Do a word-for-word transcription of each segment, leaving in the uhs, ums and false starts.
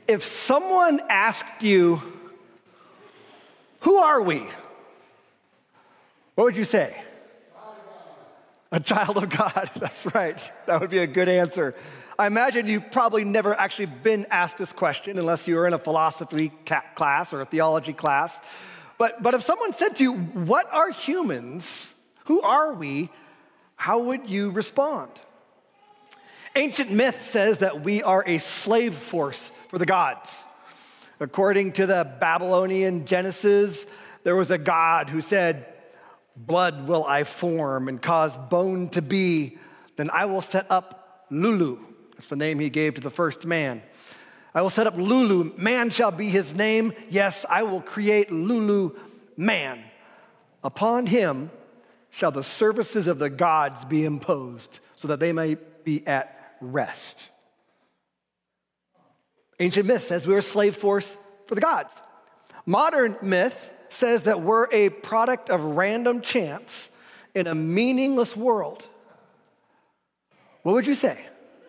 If someone asked you, who are we? What would you say? A child of God. That's right. That would be a good answer. I imagine you've probably never actually been asked this question unless you were in a philosophy class or a theology class. But, but if someone said to you, what are humans? Who are we? How would you respond? Ancient myth says that we are a slave force for the gods. According to the Babylonian Genesis, there was a god who said, blood will I form and cause bone to be, then I will set up Lulu. That's the name he gave to the first man. I will set up Lulu, man shall be his name. Yes, I will create Lulu, man. Upon him shall the services of the gods be imposed, so that they may be at rest. Ancient myth says we're a slave force for the gods. Modern myth says that we're a product of random chance in a meaningless world. What would you say?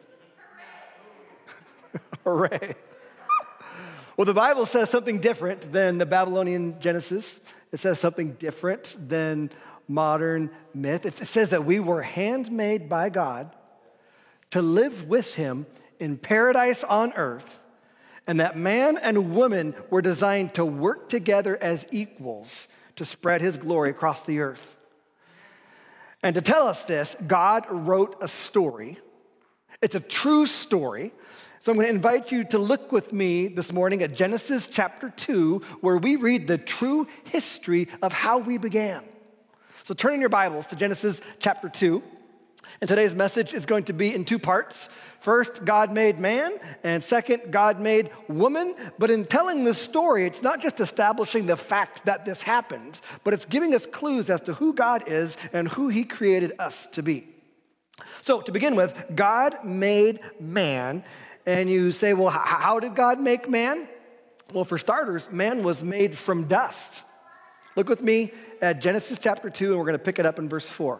Hooray. Well, the Bible says something different than the Babylonian Genesis. It says something different than modern myth. It says that we were handmade by God to live with him in paradise on earth, and that man and woman were designed to work together as equals to spread his glory across the earth. And to tell us this, God wrote a story. It's a true story. So I'm going to invite you to look with me this morning at Genesis chapter two, where we read the true history of how we began. So turn in your Bibles to Genesis chapter two. And today's message is going to be in two parts. First, God made man, and second, God made woman. But in telling this story, it's not just establishing the fact that this happened, but it's giving us clues as to who God is and who he created us to be. So to begin with, God made man. And you say, well, how did God make man? Well, for starters, man was made from dust. Look with me at Genesis chapter two, and we're going to pick it up in verse four.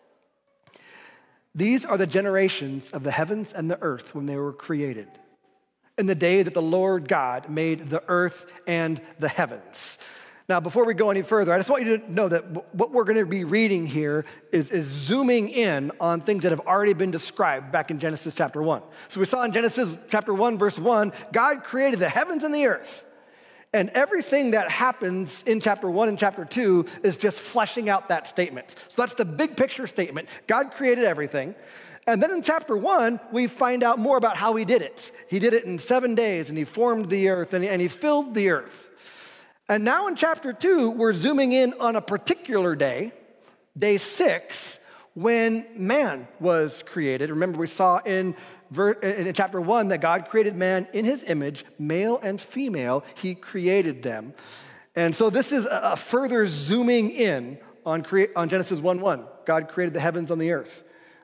These are the generations of the heavens and the earth when they were created, in the day that the Lord God made the earth and the heavens. Now, before we go any further, I just want you to know that what we're going to be reading here is, is zooming in on things that have already been described back in Genesis chapter one. So we saw in Genesis chapter one, verse one, God created the heavens and the earth. And everything that happens in chapter one and chapter two is just fleshing out that statement. So that's the big picture statement. God created everything. And then in chapter one, we find out more about how he did it. He did it in seven days, and he formed the earth, and he, and he filled the earth. And now in chapter two, we're zooming in on a particular day, day six, when man was created. Remember, we saw in, ver- in chapter one that God created man in his image, male and female, he created them. And so this is a, a further zooming in on, crea- on Genesis one one. God created the heavens on the earth.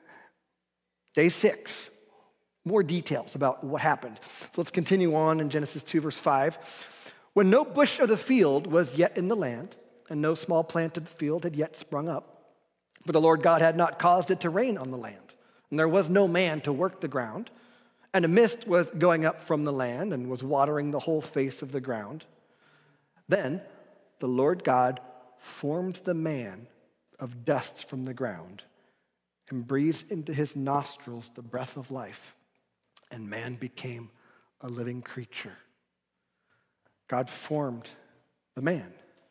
Day six, more details about what happened. So let's continue on in Genesis two, verse five. When no bush of the field was yet in the land, and no small plant of the field had yet sprung up, for the Lord God had not caused it to rain on the land, and there was no man to work the ground, and a mist was going up from the land and was watering the whole face of the ground. Then the Lord God formed the man of dust from the ground and breathed into his nostrils the breath of life, and man became a living creature. God formed the man.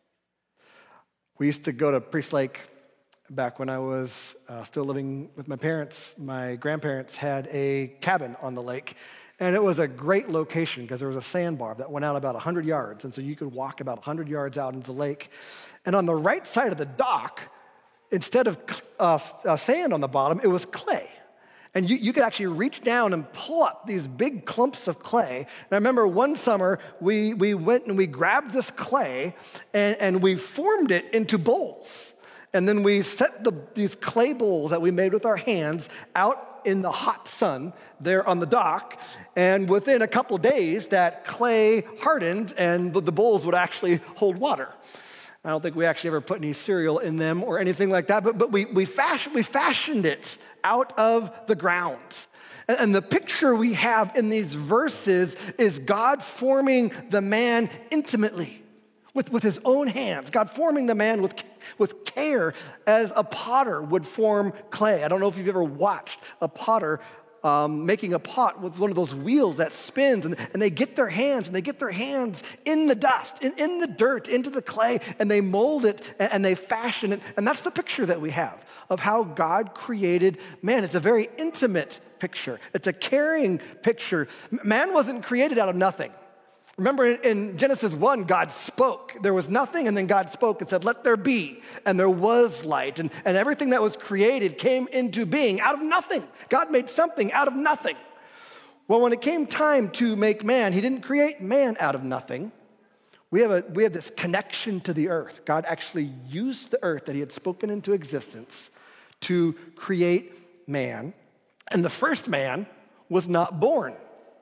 We used to go to Priest Lake back when I was uh, still living with my parents. My grandparents had a cabin on the lake, and it was a great location because there was a sandbar that went out about one hundred yards, and so you could walk about one hundred yards out into the lake. And on the right side of the dock, instead of uh, uh, sand on the bottom, it was clay. And you, you could actually reach down and pull up these big clumps of clay. And I remember one summer, we, we went and we grabbed this clay and, and we formed it into bowls. And then we set the, these clay bowls that we made with our hands out in the hot sun there on the dock. And within a couple days, that clay hardened and the, the bowls would actually hold water. I don't think we actually ever put any cereal in them or anything like that, but, but we, we, fashion, we fashioned it out of the ground. And, and the picture we have in these verses is God forming the man intimately with, with his own hands. God forming the man with, with care as a potter would form clay. I don't know if you've ever watched a potter Um, making a pot with one of those wheels that spins, and, and they get their hands, and they get their hands in the dust, in, in the dirt, into the clay, and they mold it, and, and they fashion it. And that's the picture that we have of how God created man. It's a very intimate picture. It's a caring picture. Man wasn't created out of nothing. Remember in Genesis one, God spoke. There was nothing, and then God spoke and said, let there be. And there was light. And, and everything that was created came into being out of nothing. God made something out of nothing. Well, when it came time to make man, he didn't create man out of nothing. We have, a, we have this connection to the earth. God actually used the earth that he had spoken into existence to create man. And the first man was not born.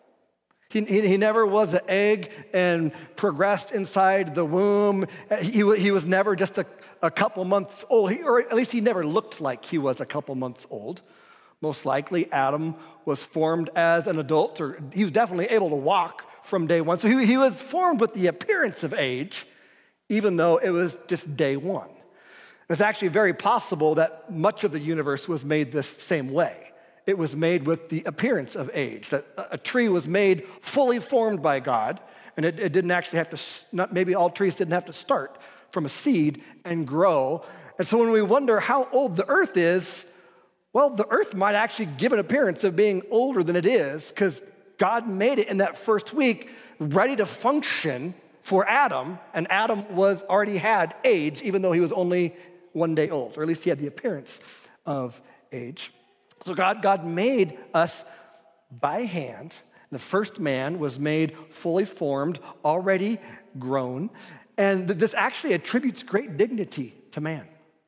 He, he, he never was an egg and progressed inside the womb. He, he was never just a, a couple months old, he, or at least he never looked like he was a couple months old. Most likely, Adam was formed as an adult, or he was definitely able to walk from day one. So he, he was formed with the appearance of age, even though it was just day one. It's actually very possible that much of the universe was made this same way. It was made with the appearance of age, that a tree was made fully formed by God, and it, it didn't actually have to, not, maybe all trees didn't have to start from a seed and grow. And so when we wonder how old the earth is, well, the earth might actually give an appearance of being older than it is, because God made it in that first week ready to function for Adam, and Adam was already had age, even though he was only one day old, or at least he had the appearance of age. So God, God made us by hand. The first man was made fully formed, already grown. And this actually attributes great dignity to man.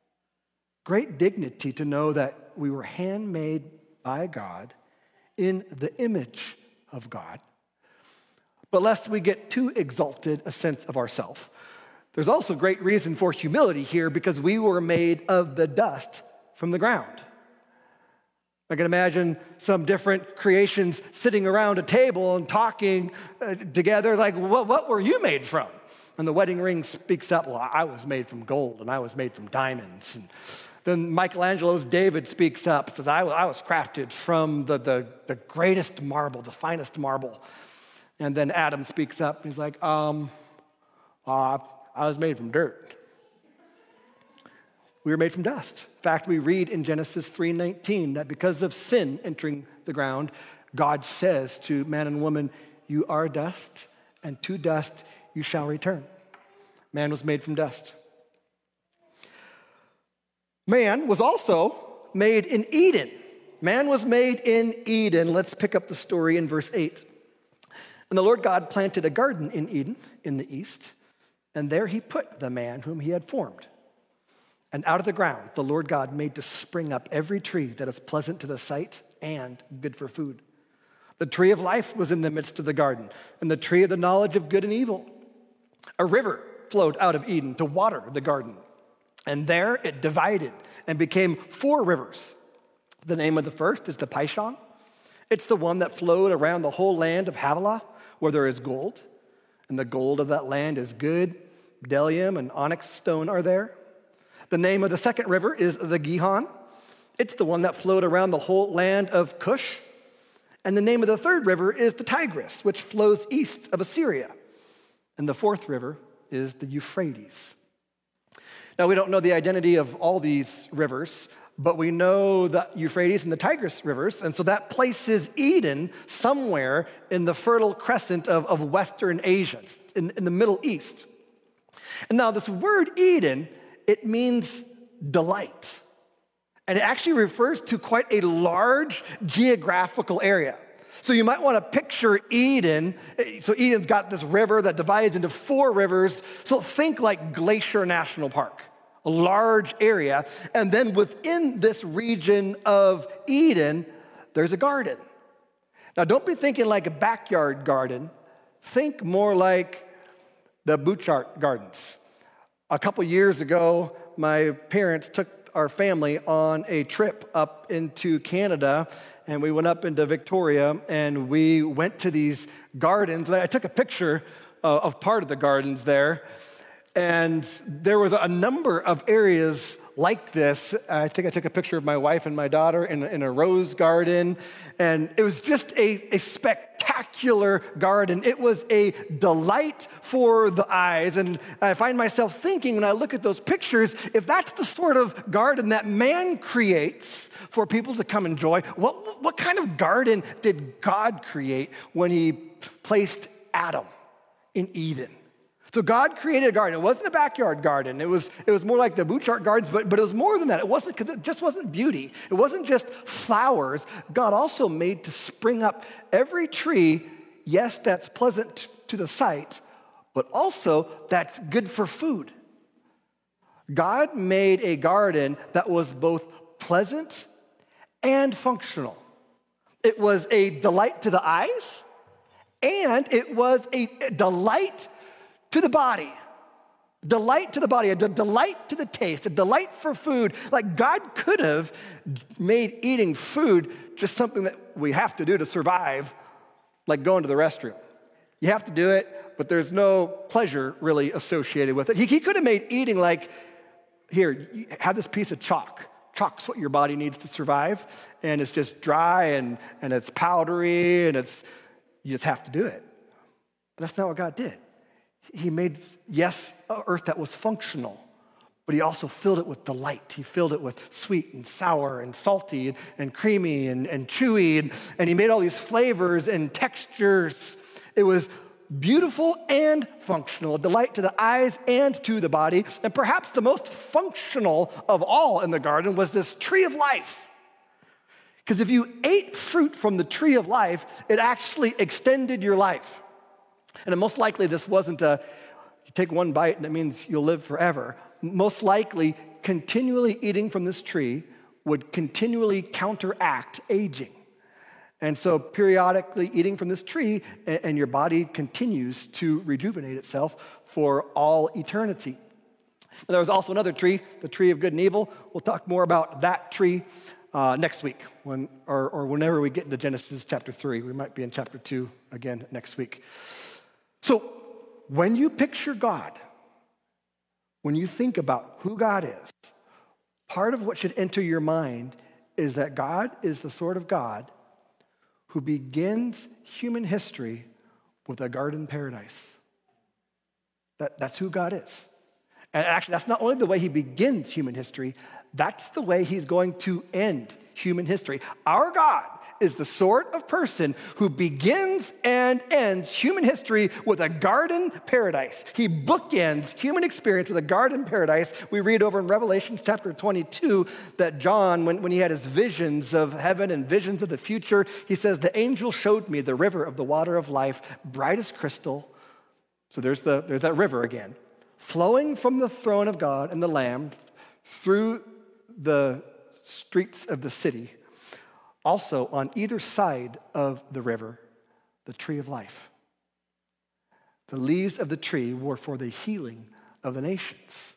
Great dignity to know that we were handmade by God in the image of God. But lest we get too exalted a sense of ourselves, there's also great reason for humility here, because we were made of the dust from the ground. I can imagine some different creations sitting around a table and talking uh, together, like, what, what were you made from? And the wedding ring speaks up, well, I was made from gold, and I was made from diamonds. And then Michelangelo's David speaks up, says, I, I was crafted from the, the, the greatest marble, the finest marble. And then Adam speaks up, and he's like, um, uh, I was made from dirt. We were made from dust. In fact, we read in Genesis three nineteen that because of sin entering the ground, God says to man and woman, you are dust, and to dust you shall return. Man was made from dust. Man was also made in Eden. Man was made in Eden. Let's pick up the story in verse eight. And the Lord God planted a garden in Eden in the east, and there he put the man whom he had formed. And out of the ground, the Lord God made to spring up every tree that is pleasant to the sight and good for food. The tree of life was in the midst of the garden, and the tree of the knowledge of good and evil. A river flowed out of Eden to water the garden, and there it divided and became four rivers. The name of the first is the Pishon. It's the one that flowed around the whole land of Havilah, where there is gold, and the gold of that land is good. Bdellium and onyx stone are there. The name of the second river is the Gihon. It's the one that flowed around the whole land of Cush. And the name of the third river is the Tigris, which flows east of Assyria. And the fourth river is the Euphrates. Now, we don't know the identity of all these rivers, but we know the Euphrates and the Tigris rivers, and so that places Eden somewhere in the Fertile Crescent of, of Western Asia, in, in the Middle East. And now this word Eden, it means delight. And it actually refers to quite a large geographical area. So you might want to picture Eden. So Eden's got this river that divides into four rivers. So think like Glacier National Park, a large area. And then within this region of Eden, there's a garden. Now don't be thinking like a backyard garden. Think more like the Butchart Gardens. A couple years ago, my parents took our family on a trip up into Canada, and we went up into Victoria, and we went to these gardens. And I took a picture uh, of part of the gardens there, and there was a number of areas like this. I think I took a picture of my wife and my daughter in, in a rose garden, and it was just a, a spectacular garden. It was a delight for the eyes, and I find myself thinking when I look at those pictures, if that's the sort of garden that man creates for people to come enjoy, what, what kind of garden did God create when he placed Adam in Eden? So God created a garden. It wasn't a backyard garden. It was, it was more like the Bouchard gardens, but, but it was more than that. It wasn't, because it just wasn't beauty. It wasn't just flowers. God also made to spring up every tree, yes, that's pleasant to the sight, but also that's good for food. God made a garden that was both pleasant and functional. It was a delight to the eyes, and it was a delight to the body. Delight to the body, a de- delight to the taste, a delight for food. Like God could have made eating food just something that we have to do to survive, like going to the restroom. You have to do it, but there's no pleasure really associated with it. He, he could have made eating like, here, have this piece of chalk. Chalk's what your body needs to survive, and it's just dry and, and it's powdery, and it's you just have to do it. But that's not what God did. He made, yes, an earth that was functional, but he also filled it with delight. He filled it with sweet and sour and salty and, and creamy and, and chewy, and, and he made all these flavors and textures. It was beautiful and functional, a delight to the eyes and to the body. And perhaps the most functional of all in the garden was this tree of life. Because if you ate fruit from the tree of life, it actually extended your life. And most likely this wasn't a, you take one bite and it means you'll live forever. Most likely, continually eating from this tree would continually counteract aging. And so periodically eating from this tree, and, and your body continues to rejuvenate itself for all eternity. And there was also another tree, the tree of good and evil. We'll talk more about that tree uh, next week, when, or, or whenever we get into Genesis chapter three. We might be in chapter two again next week. So when you picture God, when you think about who God is, part of what should enter your mind is that God is the sort of God who begins human history with a garden paradise. That, that's who God is. And actually, that's not only the way he begins human history, that's the way he's going to end human history. Our God is the sort of person who begins and ends human history with a garden paradise. He bookends human experience with a garden paradise. We read over in Revelation chapter twenty-two that John, when, when he had his visions of heaven and visions of the future, he says, the angel showed me the river of the water of life, bright as crystal. So there's, the, there's that river again, flowing from the throne of God and the Lamb through the streets of the city. Also, on either side of the river, the tree of life. The leaves of the tree were for the healing of the nations.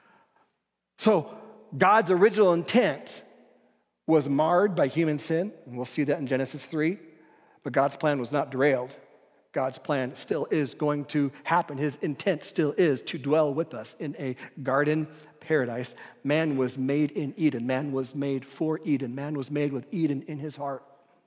So, God's original intent was marred by human sin, and we'll see that in Genesis three, but God's plan was not derailed. God's plan still is going to happen. His intent still is to dwell with us in a garden paradise. Man was made in Eden. Man was made for Eden. Man was made with Eden in his heart.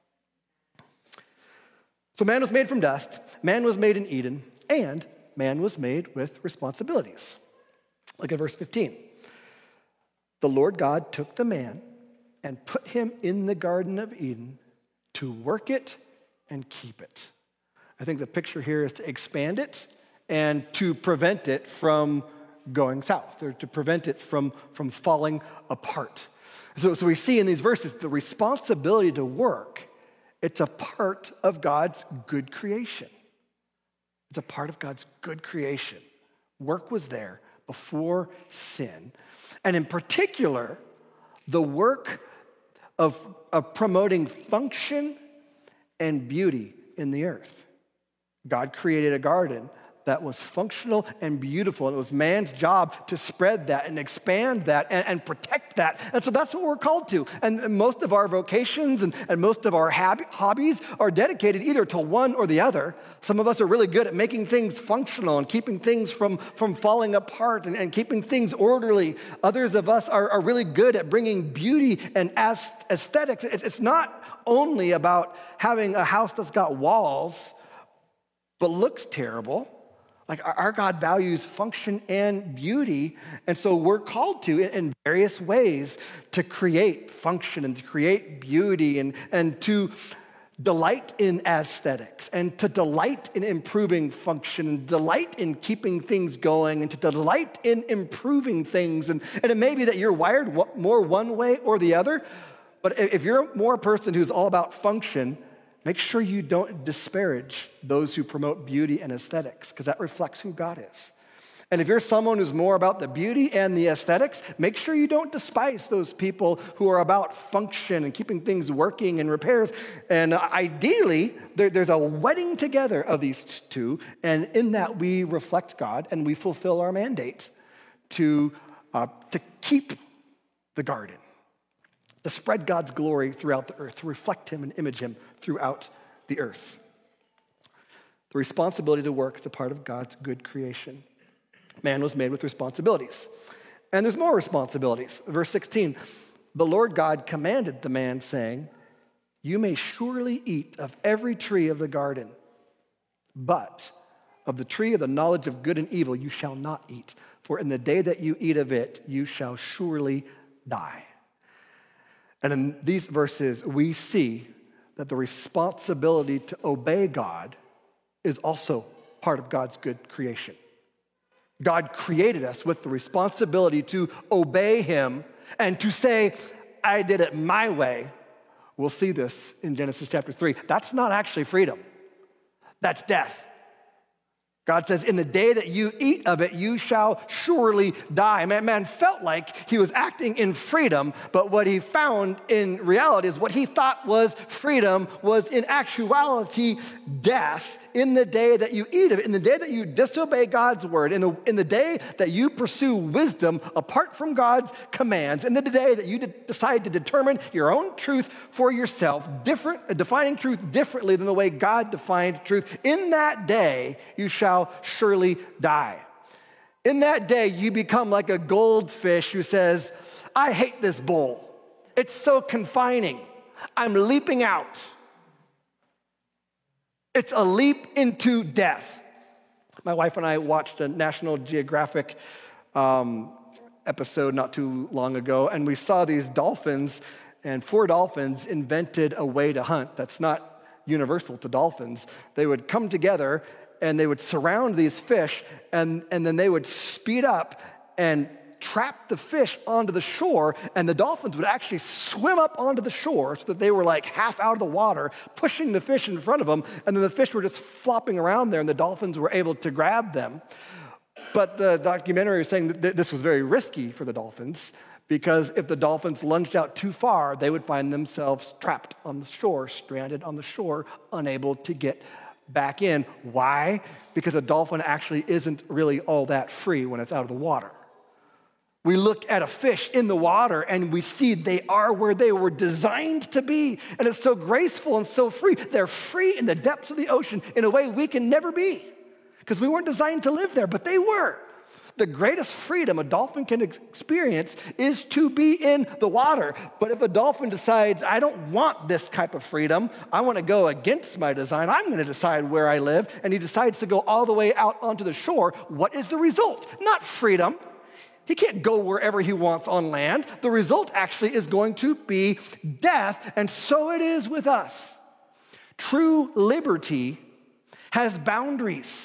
So man was made from dust. Man was made in Eden. And man was made with responsibilities. Look at verse fifteen. The Lord God took the man and put him in the Garden of Eden to work it and keep it. I think the picture here is to expand it and to prevent it from going south, or to prevent it from, from falling apart. So, so we see in these verses the responsibility to work. It's a part of God's good creation. It's a part of God's good creation. Work was there before sin. And in particular, the work of, of promoting function and beauty in the earth. God created a garden that was functional and beautiful. And it was man's job to spread that and expand that and, and protect that. And so that's what we're called to. And, and most of our vocations and, and most of our hab- hobbies are dedicated either to one or the other. Some of us are really good at making things functional and keeping things from, from falling apart and, and keeping things orderly. Others of us are, are really good at bringing beauty and aesthetics. It, it's not only about having a house that's got walls but looks terrible. Like our God values function and beauty, and so we're called to, in various ways, to create function and to create beauty and, and to delight in aesthetics and to delight in improving function and delight in keeping things going and to delight in improving things. And, and it may be that you're wired more one way or the other, but if you're more a person who's all about function, make sure you don't disparage those who promote beauty and aesthetics, because that reflects who God is. And if you're someone who's more about the beauty and the aesthetics, make sure you don't despise those people who are about function and keeping things working and repairs. And ideally, there, there's a wedding together of these two, and in that we reflect God and we fulfill our mandate to, uh, to keep the garden, to spread God's glory throughout the earth, to reflect him and image him throughout the earth. The responsibility to work is a part of God's good creation. Man was made with responsibilities. And there's more responsibilities. Verse sixteen, the Lord God commanded the man, saying, you may surely eat of every tree of the garden, but of the tree of the knowledge of good and evil you shall not eat, for in the day that you eat of it, you shall surely die. And in these verses, we see that the responsibility to obey God is also part of God's good creation. God created us with the responsibility to obey him and to say, I did it my way. We'll see this in Genesis chapter three. That's not actually freedom. That's death. God says, in the day that you eat of it, you shall surely die. Man, man felt like he was acting in freedom, but what he found in reality is what he thought was freedom was in actuality death in the day that you eat of it, in the day that you disobey God's word, in the, in the day that you pursue wisdom apart from God's commands, in the day that you de- decide to determine your own truth for yourself, different, defining truth differently than the way God defined truth. In that day, you shall surely die. In that day, you become like a goldfish who says, I hate this bowl. It's so confining. I'm leaping out. It's a leap into death. My wife and I watched a National Geographic um, episode not too long ago, and we saw these dolphins, and four dolphins invented a way to hunt that's not universal to dolphins. They would come together and they would surround these fish, and, and then they would speed up and trap the fish onto the shore, and the dolphins would actually swim up onto the shore so that they were like half out of the water, pushing the fish in front of them, and then the fish were just flopping around there, and the dolphins were able to grab them. But the documentary was saying that this was very risky for the dolphins, because if the dolphins lunged out too far, they would find themselves trapped on the shore, stranded on the shore, unable to get back in. Why? Because a dolphin actually isn't really all that free when it's out of the water. We look at a fish in the water and we see they are where they were designed to be. And it's so graceful and so free. They're free in the depths of the ocean in a way we can never be, because we weren't designed to live there, but they were. The greatest freedom a dolphin can experience is to be in the water. But if a dolphin decides, I don't want this type of freedom, I want to go against my design, I'm going to decide where I live, and he decides to go all the way out onto the shore, what is the result? Not freedom. He can't go wherever he wants on land. The result actually is going to be death, and so it is with us. True liberty has boundaries.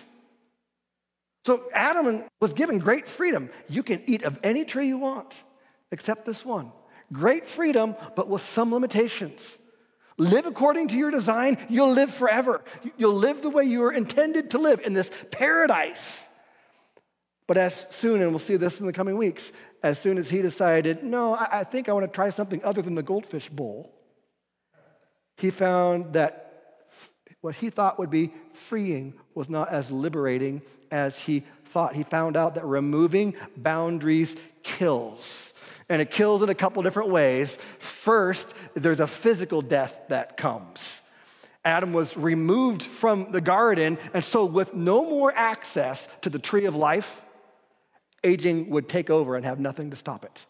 So Adam was given great freedom. You can eat of any tree you want, except this one. Great freedom, but with some limitations. Live according to your design, you'll live forever. You'll live the way you were intended to live in this paradise. But as soon, and we'll see this in the coming weeks, as soon as he decided, no, I think I want to try something other than the goldfish bowl, he found that what he thought would be freeing was not as liberating as he thought. He found out that removing boundaries kills. And it kills in a couple different ways. First, there's a physical death that comes. Adam was removed from the garden, and so with no more access to the tree of life, aging would take over and have nothing to stop it.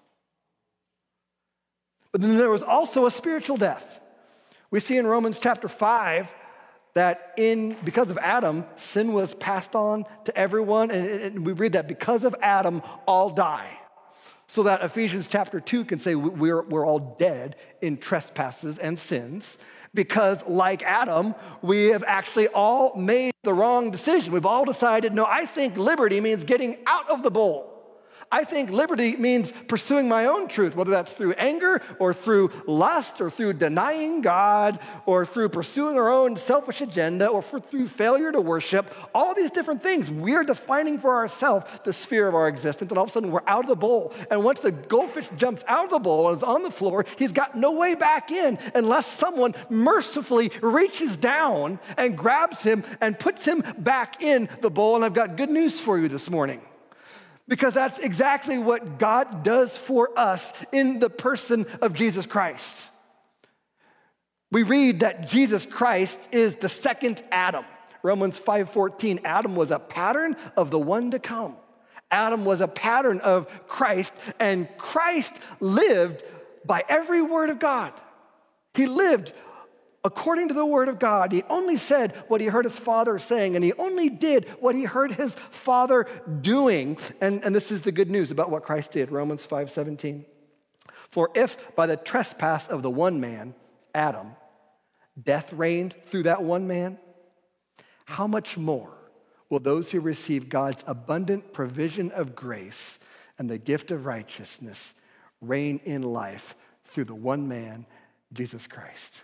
But then there was also a spiritual death. We see in Romans chapter five that in because of Adam, sin was passed on to everyone, and, and we read that because of Adam, all die. So that Ephesians chapter two can say we're, we're all dead in trespasses and sins, because like Adam, we have actually all made the wrong decision. We've all decided, no, I think liberty means getting out of the bowl. I think liberty means pursuing my own truth, whether that's through anger or through lust or through denying God or through pursuing our own selfish agenda or for, through failure to worship. All these different things, we're defining for ourselves the sphere of our existence, and all of a sudden we're out of the bowl. And once the goldfish jumps out of the bowl and is on the floor, he's got no way back in unless someone mercifully reaches down and grabs him and puts him back in the bowl. And I've got good news for you this morning, because that's exactly what God does for us in the person of Jesus Christ. We read that Jesus Christ is the second Adam. Romans five fourteen, Adam was a pattern of the one to come. Adam was a pattern of Christ, and Christ lived by every word of God. He lived according to the word of God. He only said what he heard his Father saying, and he only did what he heard his Father doing. And, and this is the good news about what Christ did, Romans five seventeen. For if by the trespass of the one man, Adam, death reigned through that one man, how much more will those who receive God's abundant provision of grace and the gift of righteousness reign in life through the one man, Jesus Christ?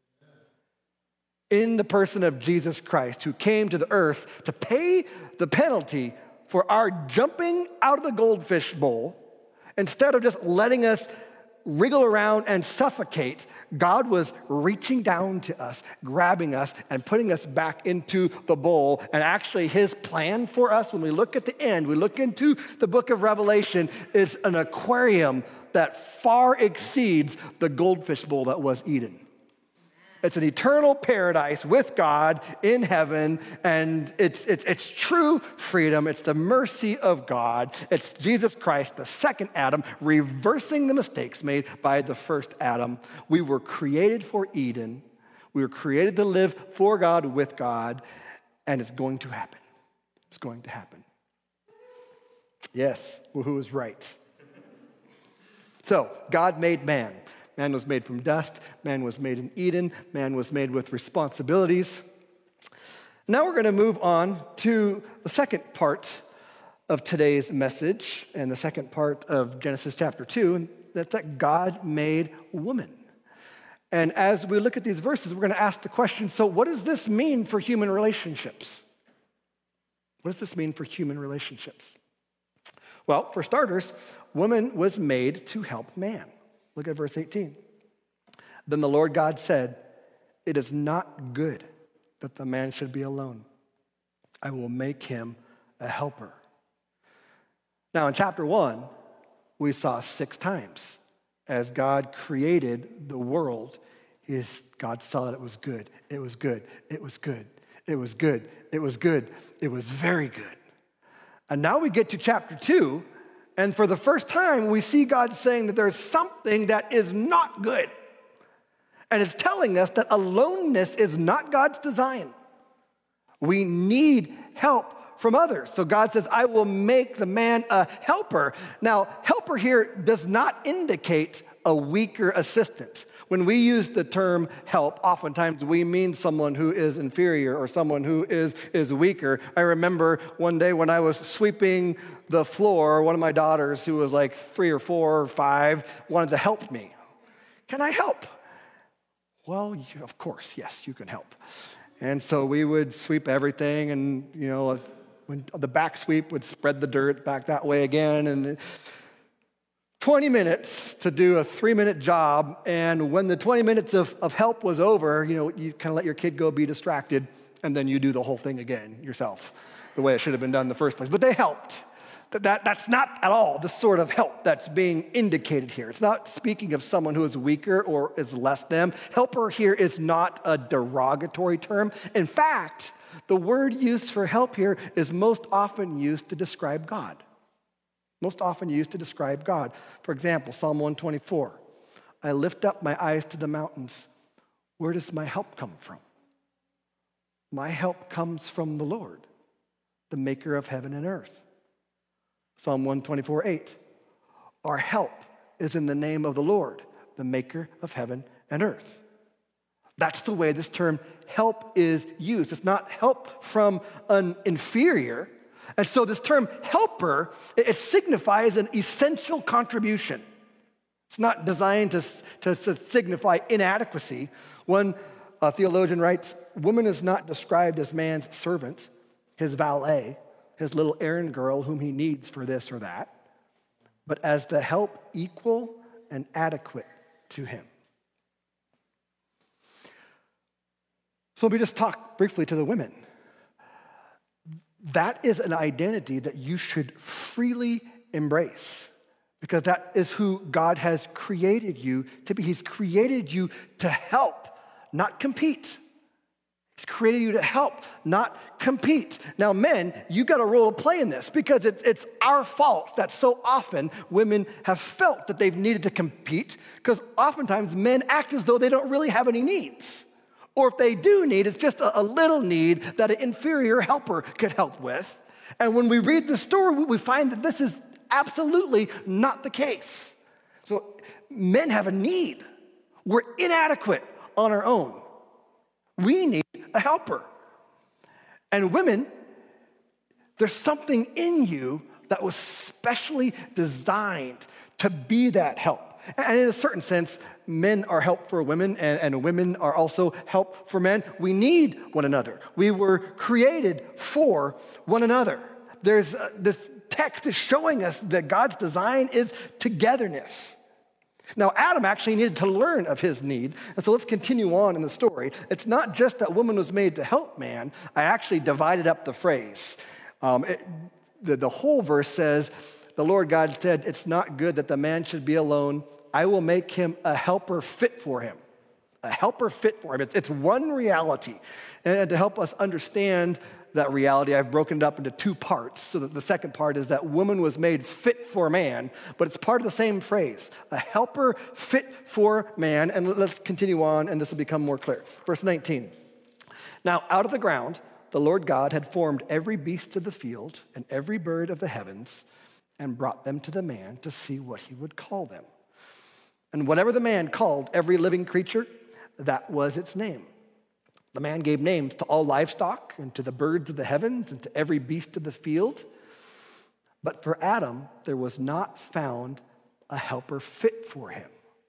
In the person of Jesus Christ, who came to the earth to pay the penalty for our jumping out of the goldfish bowl, instead of just letting us wriggle around and suffocate, God was reaching down to us, grabbing us, and putting us back into the bowl. And actually, his plan for us, when we look at the end, we look into the book of Revelation, is an aquarium that far exceeds the goldfish bowl that was Eden. It's an eternal paradise with God in heaven, and it's, it's, it's true freedom. It's the mercy of God. It's Jesus Christ, the second Adam, reversing the mistakes made by the first Adam. We were created for Eden. We were created to live for God, with God, and it's going to happen. It's going to happen. Yes, who was right? So, God made man. Man was made from dust. Man was made in Eden. Man was made with responsibilities. Now we're going to move on to the second part of today's message and the second part of Genesis chapter two, and that's that God made woman. And as we look at these verses, we're going to ask the question, so what does this mean for human relationships? What does this mean for human relationships? Well, for starters, woman was made to help man. Look at verse eighteen. Then the Lord God said, "It is not good that the man should be alone. I will make him a helper." Now in chapter one, we saw six times as God created the world, his, God saw that it was good, it was good, it was good, it was good, it was good, it was very good. And now we get to chapter two, and for the first time, we see God saying that there's something that is not good. And it's telling us that aloneness is not God's design. We need help from others. So God says, I will make the man a helper. Now, helper here does not indicate a weaker assistant. When we use the term help, oftentimes we mean someone who is inferior or someone who is, is weaker. I remember one day when I was sweeping the floor, one of my daughters, who was like three or four or five, wanted to help me. Can I help? Well, of course, yes, you can help. And so we would sweep everything, and you know, when the back sweep would spread the dirt back that way again, and twenty minutes to do a three-minute job, and when the twenty minutes of, of help was over, you know, you kind of let your kid go be distracted, and then you do the whole thing again yourself, the way it should have been done in the first place. But they helped. That, that, that's not at all the sort of help that's being indicated here. It's not speaking of someone who is weaker or is less than. Helper here is not a derogatory term. In fact, the word used for help here is most often used to describe God. Most often used to describe God. For example, Psalm one twenty-four, I lift up my eyes to the mountains. Where does my help come from? My help comes from the Lord, the maker of heaven and earth. Psalm one twenty-four, eight, our help is in the name of the Lord, the maker of heaven and earth. That's the way this term help is used. It's not help from an inferior. And so this term helper, it signifies an essential contribution. It's not designed to, to, to signify inadequacy. One uh, theologian writes, woman is not described as man's servant, his valet, his little errand girl whom he needs for this or that, but as the help equal and adequate to him. So let me just talk briefly to the women. That is an identity that you should freely embrace because that is who God has created you to be. He's created you to help, not compete. He's created you to help, not compete. Now, men, you got a role to play in this because it's, it's our fault that so often women have felt that they've needed to compete because oftentimes men act as though they don't really have any needs. Or if they do need, it's just a, a little need that an inferior helper could help with. And when we read the story, we find that this is absolutely not the case. So men have a need. We're inadequate on our own. We need a helper. And women, there's something in you that was specially designed to be that help. And in a certain sense, men are help for women, and, and women are also help for men. We need one another. We were created for one another. There's uh, this text is showing us that God's design is togetherness. Now, Adam actually needed to learn of his need, and so let's continue on in the story. It's not just that woman was made to help man. I actually divided up the phrase. Um, it, the, the whole verse says, the Lord God said, it's not good that the man should be alone. I will make him a helper fit for him. A helper fit for him. It's, it's one reality. And to help us understand that reality, I've broken it up into two parts. So that the second part is that woman was made fit for man, but it's part of the same phrase. A helper fit for man. And let's continue on, and this will become more clear. Verse nineteen. Now out of the ground, the Lord God had formed every beast of the field and every bird of the heavens and brought them to the man to see what he would call them. And whatever the man called every living creature, that was its name. The man gave names to all livestock and to the birds of the heavens and to every beast of the field. But for Adam, there was not found a helper fit for him.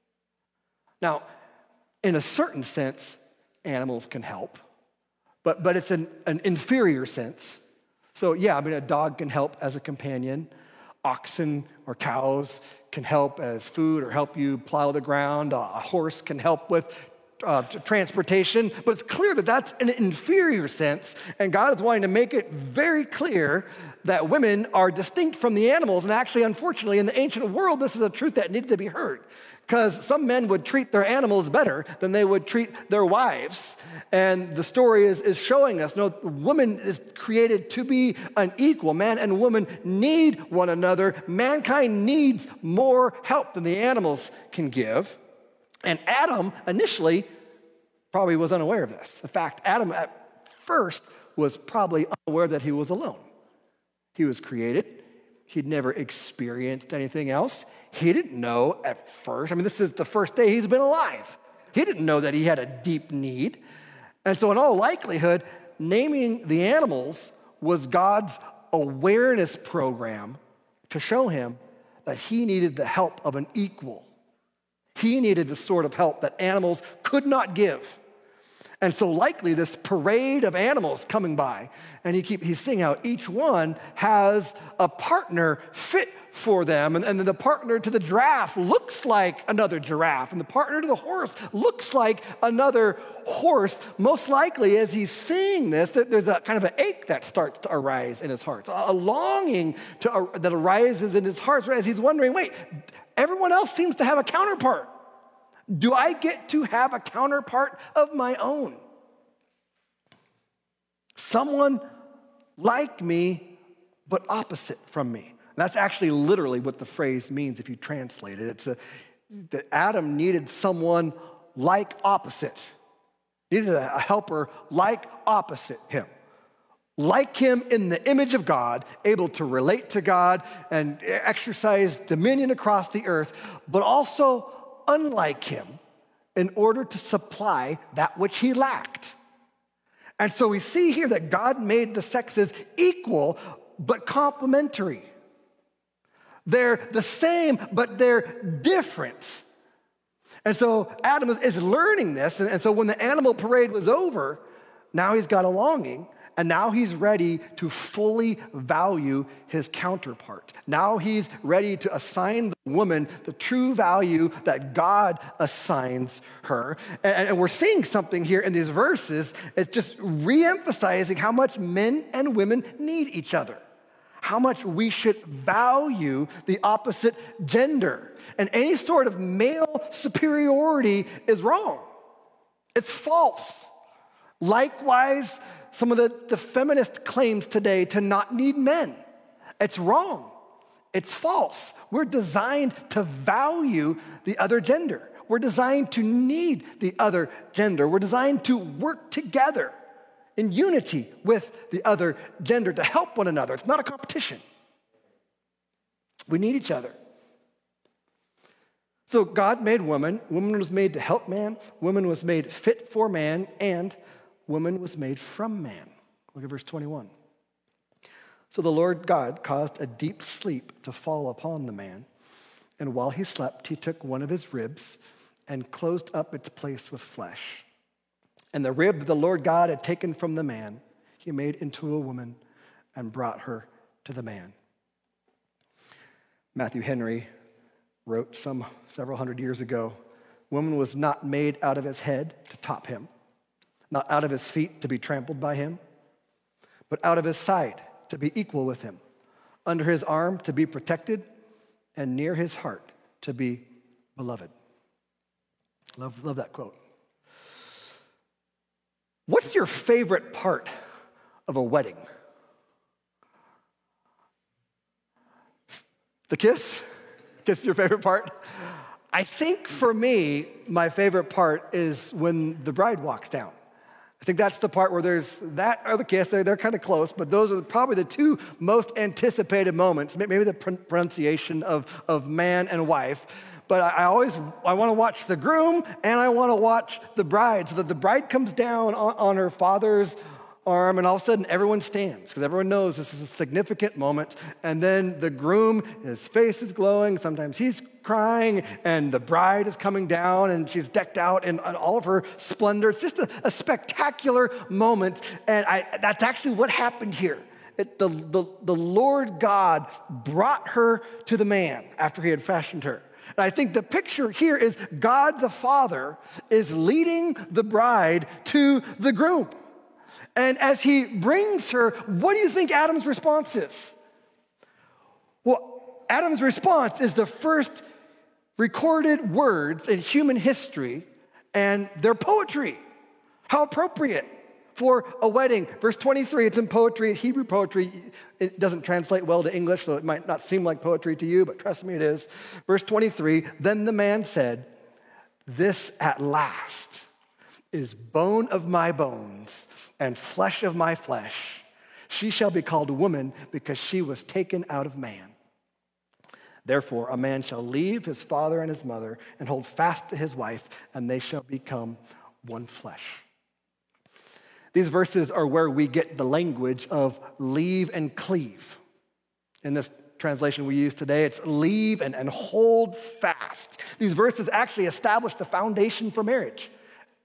Now, in a certain sense, animals can help, but, but it's an, an inferior sense. So yeah, I mean, a dog can help as a companion. Oxen or cows can help as food or help you plow the ground. A horse can help with uh, transportation. But it's clear that that's an inferior sense, and God is wanting to make it very clear that women are distinct from the animals. And actually, unfortunately, in the ancient world, this is a truth that needed to be heard. Because some men would treat their animals better than they would treat their wives. And the story is, is showing us, no, woman is created to be an equal. Man and woman need one another. Mankind needs more help than the animals can give. And Adam initially probably was unaware of this. In fact, Adam at first was probably unaware that he was alone. He was created. He'd never experienced anything else. He didn't know at first. I mean, this is the first day he's been alive. He didn't know that he had a deep need. And so in all likelihood, naming the animals was God's awareness program to show him that he needed the help of an equal. He needed the sort of help that animals could not give. And so likely this parade of animals coming by, and he keep, he's seeing how each one has a partner fit for them. And, and then the partner to the giraffe looks like another giraffe, and the partner to the horse looks like another horse. Most likely, as he's seeing this, there's a kind of an ache that starts to arise in his heart, a longing to, uh, that arises in his heart as he's wondering, wait, everyone else seems to have a counterpart. Do I get to have a counterpart of my own? Someone like me, but opposite from me. That's actually literally what the phrase means if you translate it. It's a, that Adam needed someone like opposite. Needed a helper like opposite him. Like him in the image of God, able to relate to God and exercise dominion across the earth, but also unlike him in order to supply that which he lacked. And so we see here that God made the sexes equal but complementary. They're the same, but they're different. And so Adam is learning this, and so when the animal parade was over, now he's got a longing, and now he's ready to fully value his counterpart. Now he's ready to assign the woman the true value that God assigns her. And, and we're seeing something here in these verses. It's just re-emphasizing how much men and women need each other, how much we should value the opposite gender. And any sort of male superiority is wrong. It's false. Likewise, some of the, the feminist claims today to not need men. It's wrong. It's false. We're designed to value the other gender. We're designed to need the other gender. We're designed to work together in unity with the other gender to help one another. It's not a competition. We need each other. So God made woman. Woman was made to help man. Woman was made fit for man, and woman was made from man. Look at verse twenty-one. So the Lord God caused a deep sleep to fall upon the man, and while he slept, he took one of his ribs and closed up its place with flesh. And the rib the Lord God had taken from the man, he made into a woman and brought her to the man. Matthew Henry wrote some several hundred years ago, woman was not made out of his head to top him, not out of his feet to be trampled by him, but out of his side to be equal with him, under his arm to be protected, and near his heart to be beloved. Love, love that quote. What's your favorite part of a wedding? The kiss? Kiss is your favorite part? I think for me, my favorite part is when the bride walks down. I think that's the part where there's that or the kiss. They're, they're kind of close, but those are probably the two most anticipated moments, maybe the pronunciation of, of man and wife. But I, I always, I want to watch the groom and I want to watch the bride, so that the bride comes down on, on her father's arm, and all of a sudden everyone stands because everyone knows this is a significant moment. And then the groom, his face is glowing, sometimes he's crying, and the bride is coming down and she's decked out in, in all of her splendor. It's just a, a spectacular moment, and I, that's actually what happened here. It, the, the, the Lord God brought her to the man after he had fashioned her. And I think the picture here is God the Father is leading the bride to the groom. And as he brings her, what do you think Adam's response is? Well, Adam's response is the first recorded words in human history, and they're poetry. How appropriate for a wedding. Verse twenty-three, it's in poetry, Hebrew poetry. It doesn't translate well to English, so it might not seem like poetry to you, but trust me, it is. Verse twenty-three, then the man said, "This at last is bone of my bones and flesh of my flesh. She shall be called woman because she was taken out of man. Therefore, a man shall leave his father and his mother and hold fast to his wife, and they shall become one flesh." These verses are where we get the language of leave and cleave. In this translation we use today, it's leave and, and hold fast. These verses actually establish the foundation for marriage.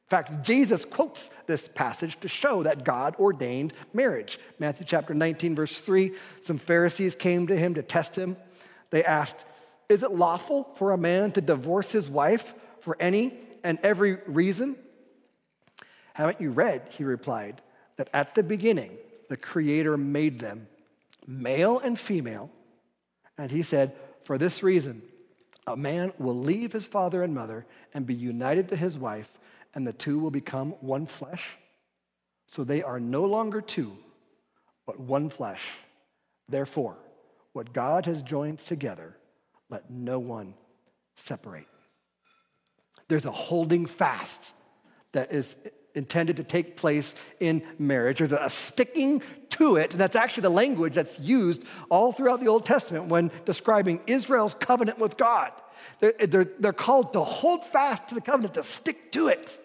In fact, Jesus quotes this passage to show that God ordained marriage. Matthew chapter nineteen, verse three, some Pharisees came to him to test him. They asked, "Is it lawful for a man to divorce his wife for any and every reason?" "Haven't you read," he replied, "that at the beginning the Creator made them male and female? And he said, for this reason, a man will leave his father and mother and be united to his wife, and the two will become one flesh. So they are no longer two, but one flesh. Therefore, what God has joined together, let no one separate." There's a holding fast that is intended to take place in marriage. There's a sticking to it, and that's actually the language that's used all throughout the Old Testament when describing Israel's covenant with God. They're, they're, they're called to hold fast to the covenant, to stick to it.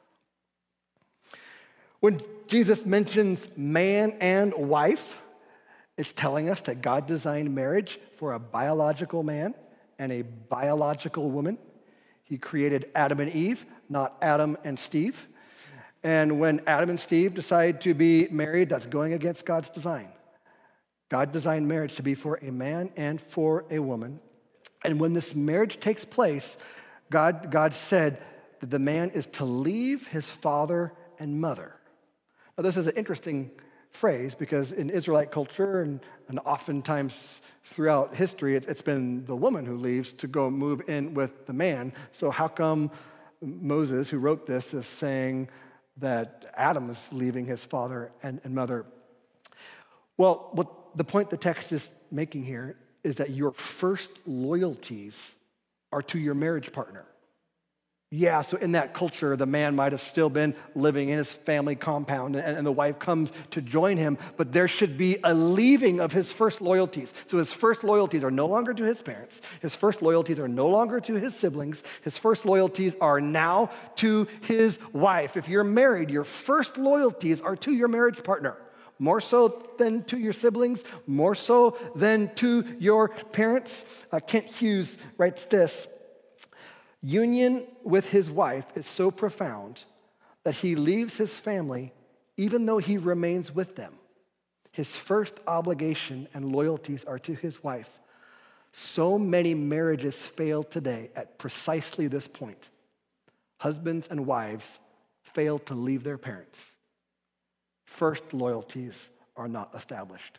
When Jesus mentions man and wife, it's telling us that God designed marriage for a biological man and a biological woman. He created Adam and Eve, not Adam and Steve. And when Adam and Steve decide to be married, that's going against God's design. God designed marriage to be for a man and for a woman. And when this marriage takes place, God, God said that the man is to leave his father and mother. Now, this is an interesting phrase because in Israelite culture and, and oftentimes throughout history, it, it's been the woman who leaves to go move in with the man. So how come Moses, who wrote this, is saying that Adam is leaving his father and, and mother? Well, what the point the text is making here is that your first loyalties are to your marriage partner. Yeah, so in that culture, the man might have still been living in his family compound and, and the wife comes to join him, but there should be a leaving of his first loyalties. So his first loyalties are no longer to his parents. His first loyalties are no longer to his siblings. His first loyalties are now to his wife. If you're married, your first loyalties are to your marriage partner. More so than to your siblings, more so than to your parents. Uh, Kent Hughes writes this: union with his wife is so profound that he leaves his family even though he remains with them. His first obligation and loyalties are to his wife. So many marriages fail today at precisely this point. Husbands and wives fail to leave their parents. First loyalties are not established.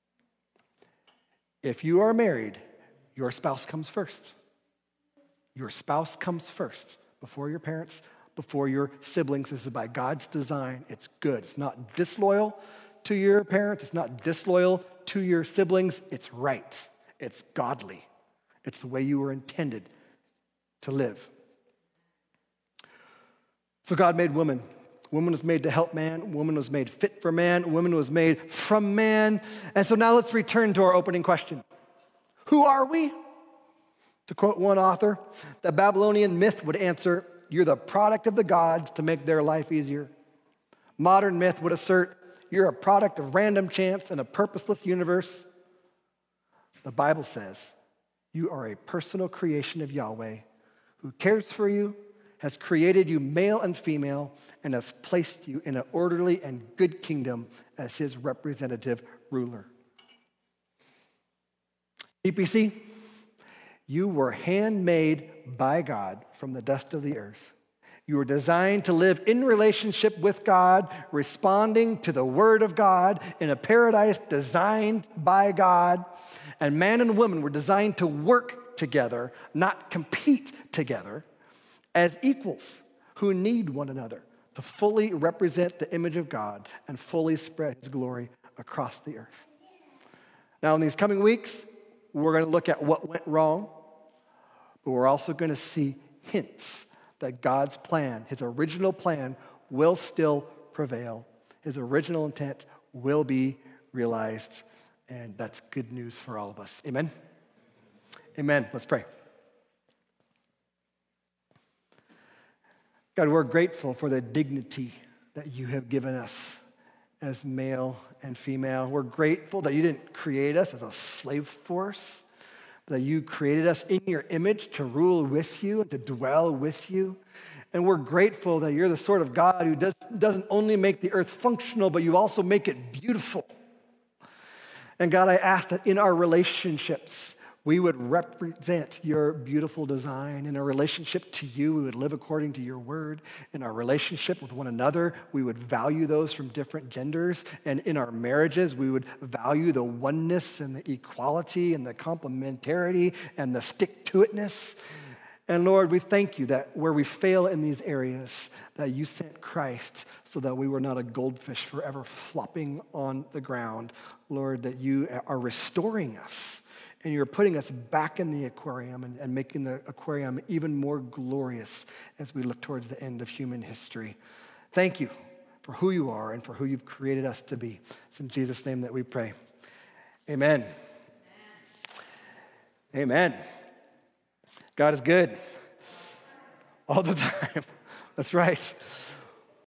If you are married, your spouse comes first. Your spouse comes first before your parents, before your siblings. This is by God's design. It's good. It's not disloyal to your parents. It's not disloyal to your siblings. It's right. It's godly. It's the way you were intended to live. So God made woman. Woman was made to help man. Woman was made fit for man. Woman was made from man. And so now let's return to our opening question. Who are we? To quote one author, the Babylonian myth would answer, you're the product of the gods to make their life easier. Modern myth would assert, you're a product of random chance in a purposeless universe. The Bible says, you are a personal creation of Yahweh who cares for you, has created you male and female, and has placed you in an orderly and good kingdom as his representative ruler. E P C, you were handmade by God from the dust of the earth. You were designed to live in relationship with God, responding to the word of God in a paradise designed by God. And man and woman were designed to work together, not compete together, as equals who need one another to fully represent the image of God and fully spread his glory across the earth. Now, in these coming weeks, we're going to look at what went wrong, but we're also going to see hints that God's plan, his original plan, will still prevail. His original intent will be realized, and that's good news for all of us. Amen? Amen. Let's pray. God, we're grateful for the dignity that you have given us as male and female. We're grateful that you didn't create us as a slave force, but that you created us in your image to rule with you and to dwell with you. And we're grateful that you're the sort of God who does, doesn't only make the earth functional, but you also make it beautiful. And God, I ask that in our relationships, we would represent your beautiful design. In our relationship to you, we would live according to your word. In our relationship with one another, we would value those from different genders. And in our marriages, we would value the oneness and the equality and the complementarity and the stick-to-itness. And Lord, we thank you that where we fail in these areas, that you sent Christ so that we were not a goldfish forever flopping on the ground. Lord, that you are restoring us. And you're putting us back in the aquarium and, and making the aquarium even more glorious as we look towards the end of human history. Thank you for who you are and for who you've created us to be. It's in Jesus' name that we pray. Amen. Amen. Amen. God is good all the time. That's right.